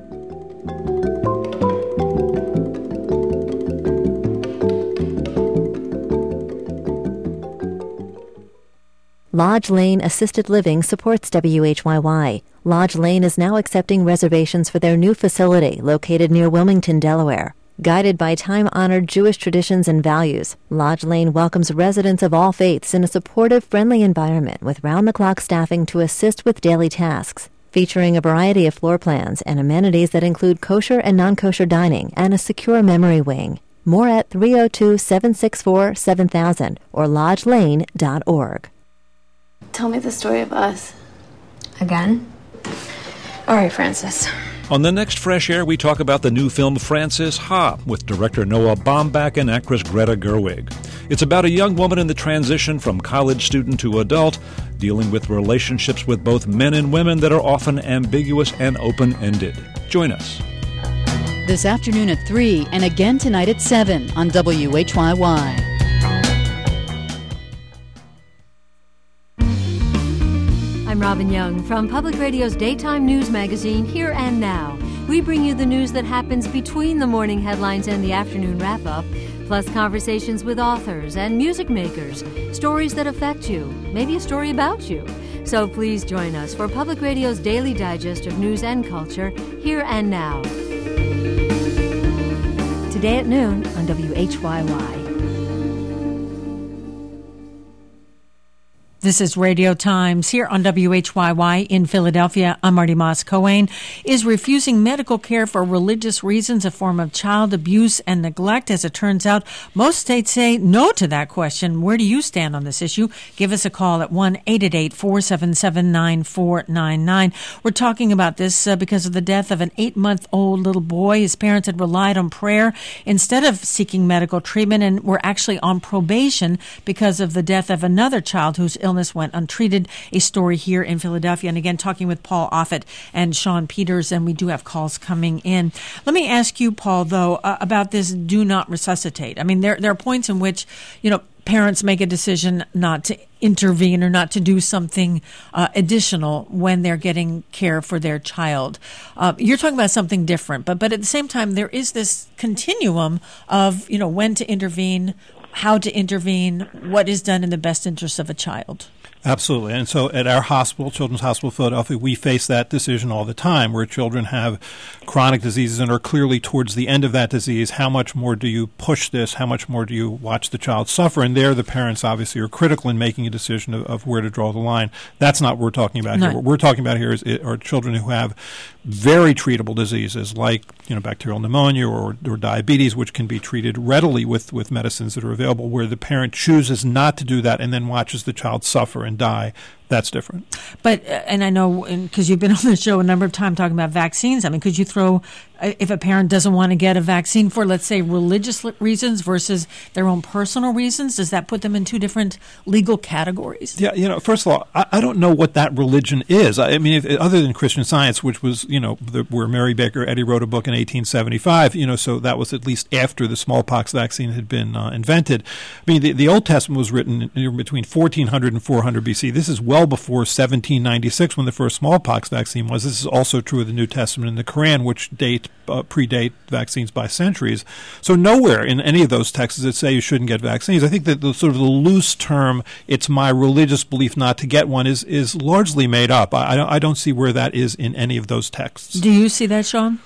Lodge Lane Assisted Living supports W H Y Y. Lodge Lane is now accepting reservations for their new facility located near Wilmington, Delaware. Guided by time-honored Jewish traditions and values, Lodge Lane welcomes residents of all faiths in a supportive, friendly environment with round-the-clock staffing to assist with daily tasks. Featuring a variety of floor plans and amenities that include kosher and non-kosher dining and a secure memory wing. More at three oh two, seven six four, seven thousand or lodge lane dot org. tell me the story of us. Again? All right, Francis. On the next Fresh Air, we talk about the new film Frances Ha with director Noah Baumbach and actress Greta Gerwig. It's about a young woman in the transition from college student to adult, dealing with relationships with both men and women that are often ambiguous and open-ended. Join us. This afternoon at three and again tonight at seven on W H Y Y. I'm Robin Young from Public Radio's daytime news magazine, Here and Now. We bring you the news that happens between the morning headlines and the afternoon wrap-up, plus conversations with authors and music makers, stories that affect you, maybe a story about you. So please join us for Public Radio's daily digest of news and culture, Here and Now. Today at noon on W H Y Y. This is Radio Times here on W H Y Y in Philadelphia. I'm Marty Moss-Coane. Is refusing medical care for religious reasons a form of child abuse and neglect? As it turns out, most states say no to that question. Where do you stand on this issue? Give us a call at one eight eight eight, four seven seven, nine four nine nine. We're talking about this uh, because of the death of an eight-month-old little boy. His parents had relied on prayer instead of seeking medical treatment and were actually on probation because of the death of another child whose illness went untreated. A story here in Philadelphia. And again, talking with Paul Offit and Sean Peters, and we do have calls coming in. Let me ask you, Paul, though, uh, about this do not resuscitate. I mean, there there are points in which, you know, parents make a decision not to intervene or not to do something uh, additional when they're getting care for their child. Uh, you're talking about something different, but but at the same time, there is this continuum of, you know, when to intervene, how to intervene, what is done in the best interest of a child. Absolutely. And so at our hospital, Children's Hospital of Philadelphia, we face that decision all the time where children have chronic diseases and are clearly towards the end of that disease. How much more do you push this? How much more do you watch the child suffer? And there the parents obviously are critical in making a decision of, of where to draw the line. That's not what we're talking about no. here. What we're talking about here is are children who have very treatable diseases like, you know, bacterial pneumonia or, or diabetes, which can be treated readily with, with medicines that are available, where the parent chooses not to do that and then watches the child suffer and die. That's different. But, uh, and I know, because you've been on the show a number of times talking about vaccines, I mean, could you throw, uh, if a parent doesn't want to get a vaccine for, let's say, religious reasons versus their own personal reasons, does that put them in two different legal categories? Yeah, you know, first of all, I, I don't know what that religion is. I, I mean, if, other than Christian Science, which was, you know, the, where Mary Baker Eddy wrote a book in eighteen seventy-five, you know, so that was at least after the smallpox vaccine had been uh, invented. I mean, the, the Old Testament was written in, between fourteen hundred and four hundred B C. This is well before seventeen ninety-six when the first smallpox vaccine was. This is also true of the New Testament and the Quran, which date uh, predate vaccines by centuries. So nowhere in any of those texts does it say you shouldn't get vaccines. I think that the sort of the loose term, it's my religious belief not to get one, is is largely made up. I, I, don't, I don't see where that is in any of those texts. Do you see that, Sean?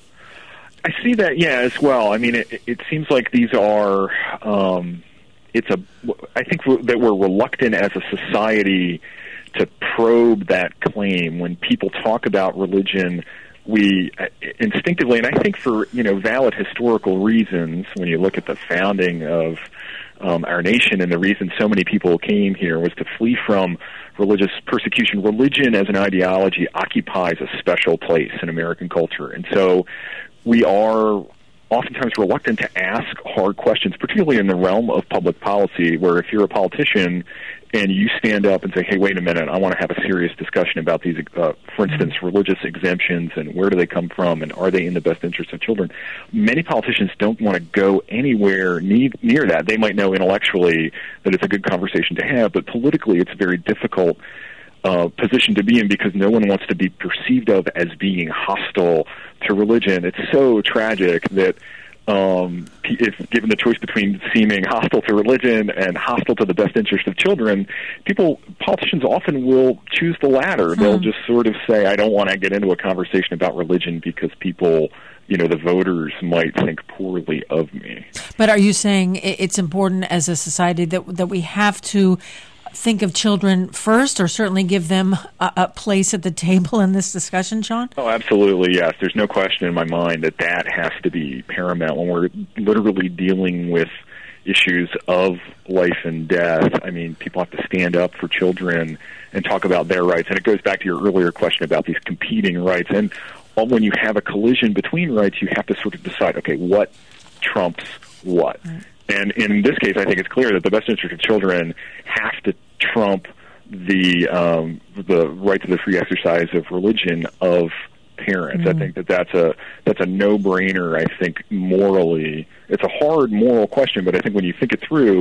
I see that, yeah, as well. I mean, it, it seems like these are, um, it's a, I think that we're reluctant as a society to probe that claim. When people talk about religion, we instinctively, and I think for, you know, valid historical reasons, when you look at the founding of um, our nation and the reason so many people came here was to flee from religious persecution. Religion as an ideology occupies a special place in American culture. And so we are oftentimes reluctant to ask hard questions, particularly in the realm of public policy, where if you're a politician and you stand up and say, hey, wait a minute, I want to have a serious discussion about these, uh, for instance, religious exemptions and where do they come from and are they in the best interest of children? Many politicians don't want to go anywhere ne- near that. They might know intellectually that it's a good conversation to have, but politically it's a very difficult uh, position to be in because no one wants to be perceived of as being hostile to religion. It's so tragic that Um, if given the choice between seeming hostile to religion and hostile to the best interest of children, people, politicians often will choose the latter. Hmm. They'll just sort of say, I don't want to get into a conversation about religion because people, you know, the voters might think poorly of me. But are you saying it's important as a society that that we have to think of children first, or certainly give them a, a place at the table in this discussion, Sean? Oh, absolutely, yes. There's no question in my mind that that has to be paramount when we're literally dealing with, issues of life and death. I mean, people have to stand up for children and talk about their rights. And it goes back to your earlier question about these competing rights. And when you have a collision between rights, you have to sort of decide, okay, what trumps what? Right. And in this case, I think it's clear that the best interest of children have to trump the um, the right to the free exercise of religion of parents. Mm-hmm. I think that that's a that's a no-brainer. I think morally, it's a hard moral question, but I think when you think it through,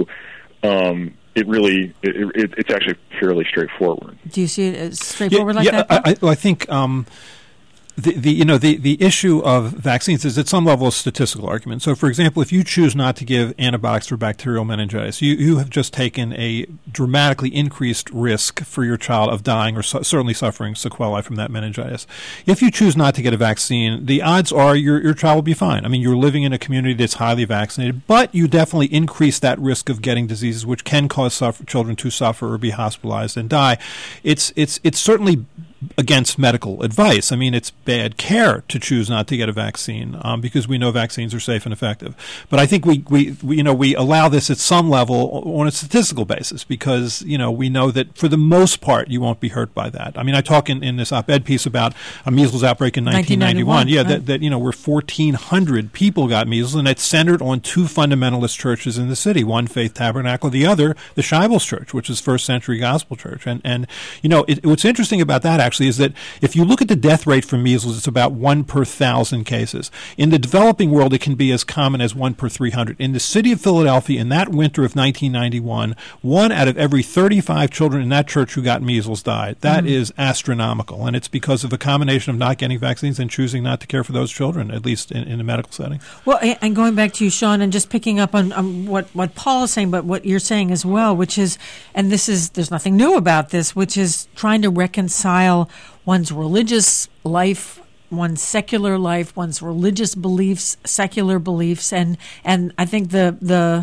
um, it really it, it, it's actually fairly straightforward. Do you see it as straightforward yeah, like yeah, that? I, I, I think. Um, The, the you know the, the issue of vaccines is at some level a statistical argument. So, for example, if you choose not to give antibiotics for bacterial meningitis, you, you have just taken a dramatically increased risk for your child of dying or su- certainly suffering sequelae from that meningitis. If you choose not to get a vaccine, the odds are your your child will be fine. I mean, you're living in a community that's highly vaccinated, but you definitely increase that risk of getting diseases which can cause suffer, children to suffer or be hospitalized and die. It's it's it's certainly against medical advice. I mean, it's bad care to choose not to get a vaccine um, because we know vaccines are safe and effective. But I think we, we, we, you know, we allow this at some level on a statistical basis because, you know, we know that for the most part you won't be hurt by that. I mean, I talk in, in this op-ed piece about a measles outbreak in nineteen ninety-one. Yeah, right. that, that, you know, where fourteen hundred people got measles, and it's centered on two fundamentalist churches in the city, one Faith Tabernacle, the other the Scheibels Church, which is first century gospel church. And, and you know, it, what's interesting about that actually is that if you look at the death rate for measles, it's about one per thousand cases. In the developing world, it can be as common as one per three hundred. In the city of Philadelphia, in that winter of nineteen ninety-one, one out of every thirty-five children in that church who got measles died. That mm-hmm. is astronomical, and it's because of a combination of not getting vaccines and choosing not to care for those children, at least in, in a medical setting. Well, and going back to you, Sean, and just picking up on, on what, what Paul is saying, but what you're saying as well, which is, and this is, there's nothing new about this, which is trying to reconcile one's religious life, one's secular life, one's religious beliefs, secular beliefs, and and I think the the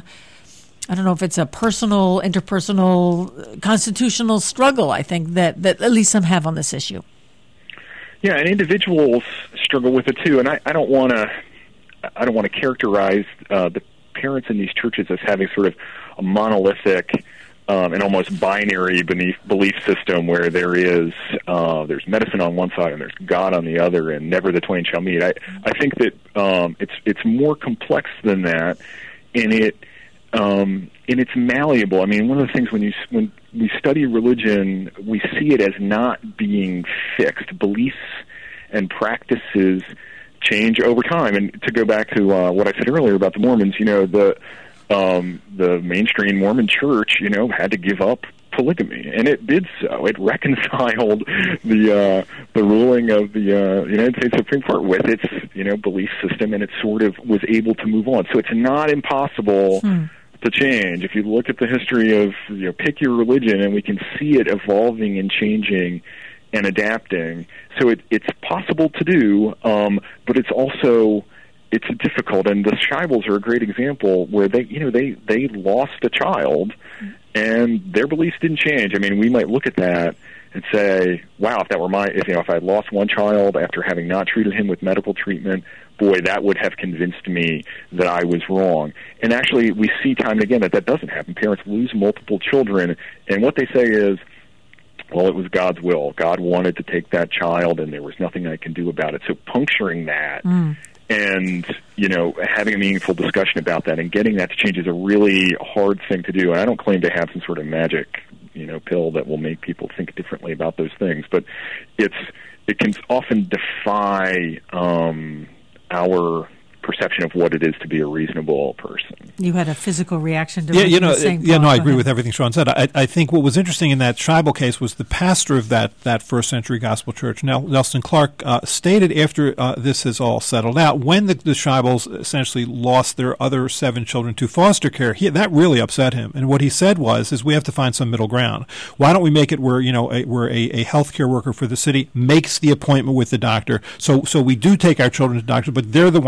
I don't know if it's a personal, interpersonal, constitutional struggle. I think that that at least some have on this issue. Yeah, and individuals struggle with it too. And I, I don't want to I don't want to characterize uh, the parents in these churches as having sort of a monolithic Um, an almost binary beneath belief system where there is uh, there's medicine on one side and there's God on the other, and never the twain shall meet. I I think that um, it's it's more complex than that, and it um, and it's malleable. I mean, one of the things when you when we study religion, we see it as not being fixed. Beliefs and practices change over time. And to go back to uh, what I said earlier about the Mormons, you know, the Um, the mainstream Mormon church, you know, had to give up polygamy, and it did so. It reconciled the uh, the ruling of the uh, United States Supreme Court with its, you know, belief system, and it sort of was able to move on. So it's not impossible hmm. to change. If you look at the history of, you know, pick your religion, and we can see it evolving and changing and adapting. So it, it's possible to do, um, but it's also it's difficult, and the Scheibels are a great example where they, you know, they, they lost a child, and their beliefs didn't change. I mean, we might look at that and say, "Wow, if that were my, if you know, if I had lost one child after having not treated him with medical treatment, boy, that would have convinced me that I was wrong." And actually, we see time and again that that doesn't happen. Parents lose multiple children, and what they say is, well, it was God's will. God wanted to take that child, and there was nothing I can do about it. So puncturing that. Mm. And, you know, having a meaningful discussion about that and getting that to change is a really hard thing to do. And I don't claim to have some sort of magic, you know, pill that will make people think differently about those things. But it's it can often defy um, our perception of what it is to be a reasonable person. You had a physical reaction to yeah, what you know, you were saying. Yeah, no, I Go agree ahead. with everything Sean said. I, I think what was interesting in that Scheibel case was the pastor of that, that first century gospel church, Nelson Clark, uh, stated after uh, this is all settled out, when the, the Scheibels essentially lost their other seven children to foster care, he, that really upset him. And what he said was, is we have to find some middle ground. Why don't we make it where, you know, a, where a, a healthcare worker for the city makes the appointment with the doctor? So, so we do take our children to doctors, but they're the ones who make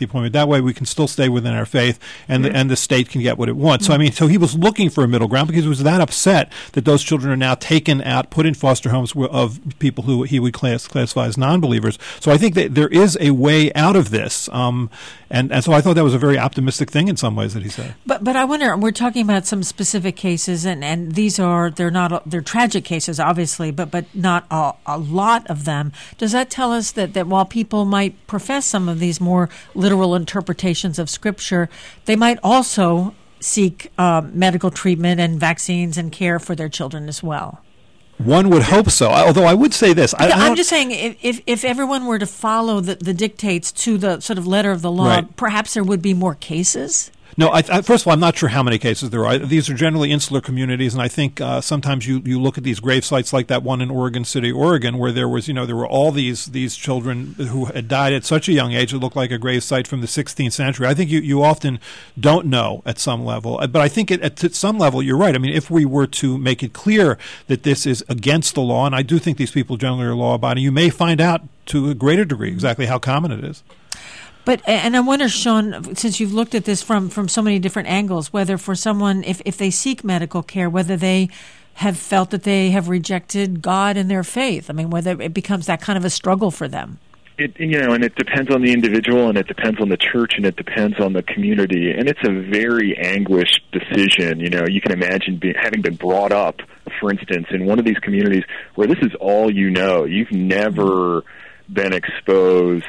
the appointment. That way we can still stay within our faith, and, Yeah. the, and the state can get what it wants. So, I mean, so he was looking for a middle ground because he was that upset that those children are now taken out, put in foster homes of people who he would class, classify as non-believers. So I think that there is a way out of this. Um, and, and so I thought that was a very optimistic thing in some ways that he said. But but I wonder, we're talking about some specific cases, and, and these are, they're not, they're tragic cases, obviously, but, but not a, a lot of them. Does that tell us that, that while people might profess some of these more literal interpretations of Scripture, they might also seek uh, medical treatment and vaccines and care for their children as well? One would hope so. Although I would say this. I, I I'm just saying, if, if, if everyone were to follow the, the dictates to the sort of letter of the law, Right. perhaps there would be more cases? No, I, I, first of all, I'm not sure how many cases there are. These are generally insular communities, and I think uh, sometimes you, you look at these grave sites like that one in Oregon City, Oregon, where there was, you know, there were all these these children who had died at such a young age. It looked like a grave site from the sixteenth century. I think you, you often don't know at some level, but I think it, at, at some level you're right. I mean, if we were to make it clear that this is against the law, and I do think these people generally are law-abiding, you may find out to a greater degree exactly how common it is. But and I wonder, Sean, since you've looked at this from, from so many different angles, whether for someone, if, if they seek medical care, whether they have felt that they have rejected God and their faith. I mean, whether it becomes that kind of a struggle for them. It, you know, and it depends on the individual, and it depends on the church, and it depends on the community, and it's a very anguished decision. You know, you can imagine be, having been brought up, for instance, in one of these communities where this is all you know. You've never been exposed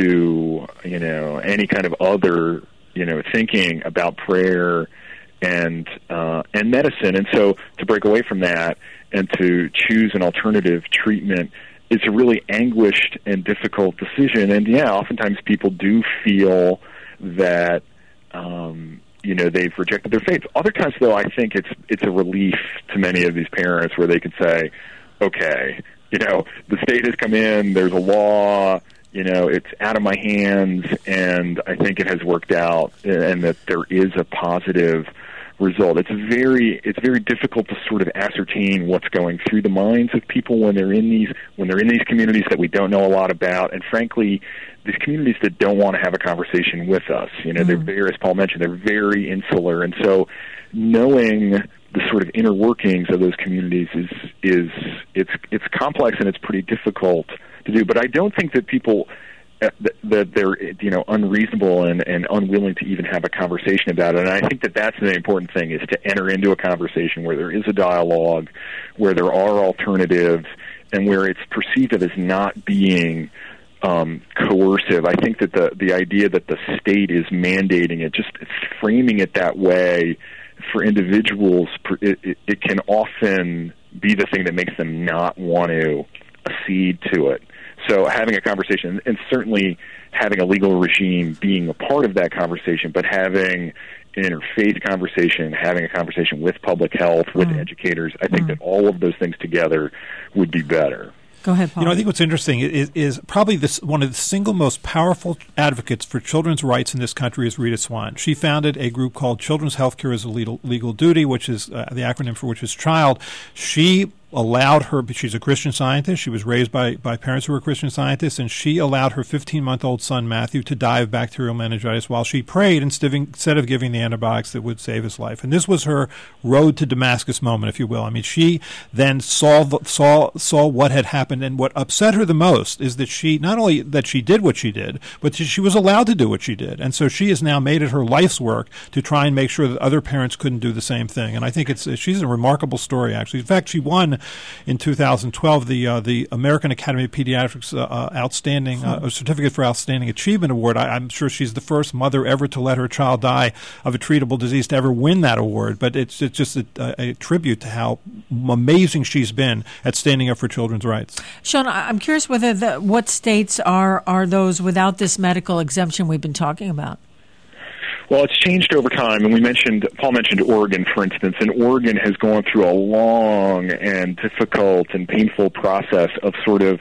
to, you know, any kind of other, you know, thinking about prayer and uh, and medicine, and so to break away from that and to choose an alternative treatment, it's a really anguished and difficult decision. And yeah, oftentimes people do feel that um, you know, they've rejected their faith. Other times, though, I think it's it's a relief to many of these parents where they could say, okay, you know, the state has come in, there's a law, you know, it's out of my hands, and I think it has worked out, and that there is a positive result. It's very it's very difficult to sort of ascertain what's going through the minds of people when they're in these when they're in these communities that we don't know a lot about, and frankly, these communities that don't want to have a conversation with us. You know, mm-hmm. they're very, as Paul mentioned, they're very insular, and so knowing the sort of inner workings of those communities is is it's it's complex and it's pretty difficult to do. But I don't think that people uh, that they're you know unreasonable and, and unwilling to even have a conversation about it. And I think that that's the important thing, is to enter into a conversation where there is a dialogue, where there are alternatives, and where it's perceived as not being um, coercive. I think that the the idea that the state is mandating it, just framing it that way, for individuals, it, it, it can often be the thing that makes them not want to accede to it. So having a conversation, and certainly having a legal regime being a part of that conversation, but having an interfaith conversation, having a conversation with public health, with mm. educators, I think mm. that all of those things together would be better. Go ahead, Paul. You know, I think what's interesting is, is probably this, one of the single most powerful advocates for children's rights in this country is Rita Swan. She founded a group called Children's Healthcare as a Legal, Legal Duty, which is uh, the acronym for which is CHILD. She allowed her, she's a Christian Scientist, she was raised by, by parents who were Christian Scientists, and she allowed her fifteen-month-old son, Matthew, to die of bacterial meningitis while she prayed instead of giving the antibiotics that would save his life. And this was her road to Damascus moment, if you will. I mean, she then saw saw saw what had happened, and what upset her the most is that she, not only that she did what she did, but she was allowed to do what she did. And so she has now made it her life's work to try and make sure that other parents couldn't do the same thing. And I think it's she's a remarkable story, actually. In fact, she won in two thousand twelve the uh, the American Academy of Pediatrics uh, uh, Outstanding uh, Certificate for Outstanding Achievement Award. I, I'm sure she's the first mother ever to let her child die of a treatable disease to ever win that award. But it's it's just a, a, a tribute to how amazing she's been at standing up for children's rights. Sean, I'm curious whether the, what states are are those without this medical exemption we've been talking about? Well, it's changed over time, and we mentioned, Paul mentioned Oregon, for instance, and Oregon has gone through a long and difficult and painful process of sort of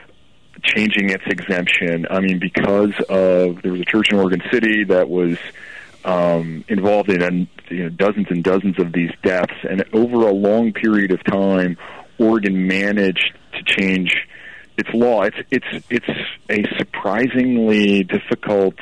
changing its exemption. I mean, because of, there was a church in Oregon City that was um, involved in you know, dozens and dozens of these deaths, and over a long period of time, Oregon managed to change its law. It's, it's, it's a surprisingly difficult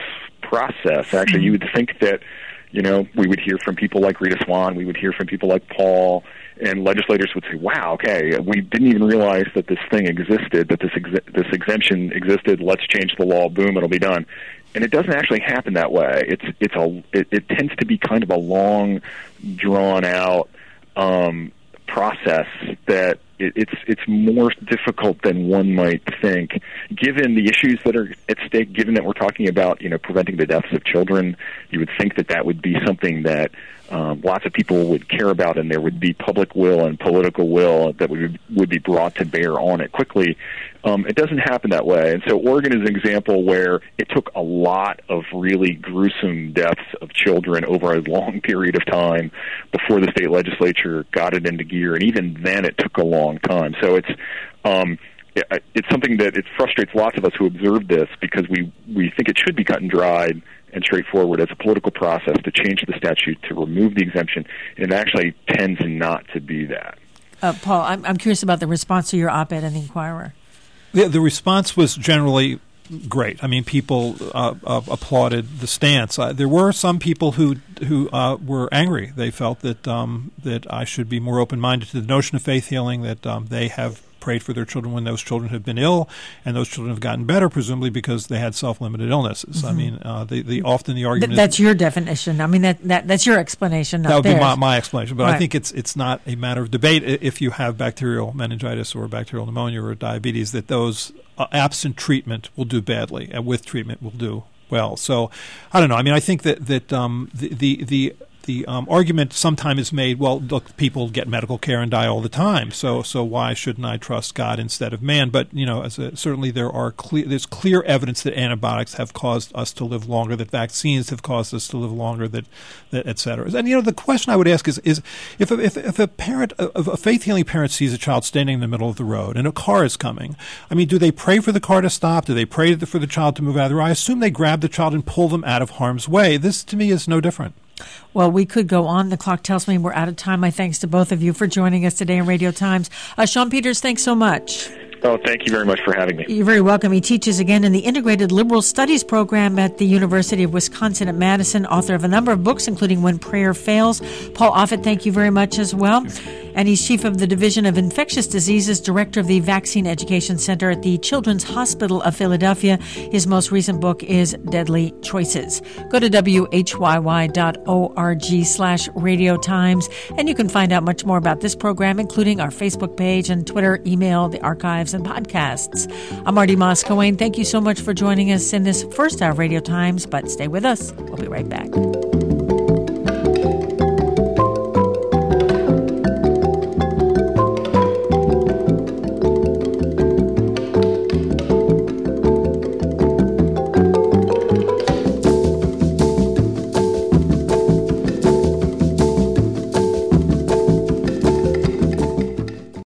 process. Actually, you would think that, you know, we would hear from people like Rita Swan, we would hear from people like Paul, and legislators would say, wow, okay, we didn't even realize that this thing existed, that this ex- this exemption existed, let's change the law, boom, it'll be done. And it doesn't actually happen that way. It's it's a it, it tends to be kind of a long, drawn out um, process that it, it's it's more difficult than one might think, given the issues that are at stake. Given that we're talking about, you know, preventing the deaths of children, you would think that that would be something that um, lots of people would care about, and there would be public will and political will that would would be brought to bear on it quickly. Um, it doesn't happen that way. And so Oregon is an example where it took a lot of really gruesome deaths of children over a long period of time before the state legislature got it into gear, and even then it took a long time. So it's um, it, it's something that it frustrates lots of us who observe this, because we, we think it should be cut and dried and straightforward as a political process to change the statute, to remove the exemption, and it actually tends not to be that. Uh, Paul, I'm, I'm curious about the response to your op-ed in the Inquirer. The, the response was generally great. I mean, people uh, uh, applauded the stance. Uh, there were some people who who uh, were angry. They felt that um, that I should be more open-minded to the notion of faith healing, that um, they have prayed for their children when those children have been ill, and those children have gotten better, presumably because they had self-limited illnesses. Mm-hmm. I mean, uh, the, the often the argument... Th- that's your definition. I mean, that, that that's your explanation, not That would theirs. be my, my explanation. But right. I think it's it's not a matter of debate if you have bacterial meningitis or bacterial pneumonia or diabetes, that those uh, absent treatment will do badly, and with treatment will do well. So, I don't know. I mean, I think that, that um, the... the, the The um, argument sometimes is made, well, look, people get medical care and die all the time, so so why shouldn't I trust God instead of man? But, you know, as a, certainly there are clear, there's clear evidence that antibiotics have caused us to live longer, that vaccines have caused us to live longer, that, that et cetera. And, you know, the question I would ask is, is if, a, if, if a parent, a, a faith-healing parent sees a child standing in the middle of the road and a car is coming, I mean, do they pray for the car to stop? Do they pray for the child to move out of the road? I assume they grab the child and pull them out of harm's way. This, to me, is no different. Well, we could go on. The clock tells me we're out of time. My thanks to both of you for joining us today in Radio Times. Uh, Sean Peters, thanks so much. Oh, thank you very much for having me. You're very welcome. He teaches again in the Integrated Liberal Studies program at the University of Wisconsin at Madison, author of a number of books, including When Prayer Fails. Paul Offit, thank you very much as well. And he's chief of the Division of Infectious Diseases, director of the Vaccine Education Center at the Children's Hospital of Philadelphia. His most recent book is Deadly Choices. Go to W H Y Y dot org slash Radio Times, and you can find out much more about this program, including our Facebook page and Twitter, email, the archives, and podcasts. I'm Marty Moss-Coane. Thank you so much for joining us in this first hour of Radio Times, but stay with us. We'll be right back.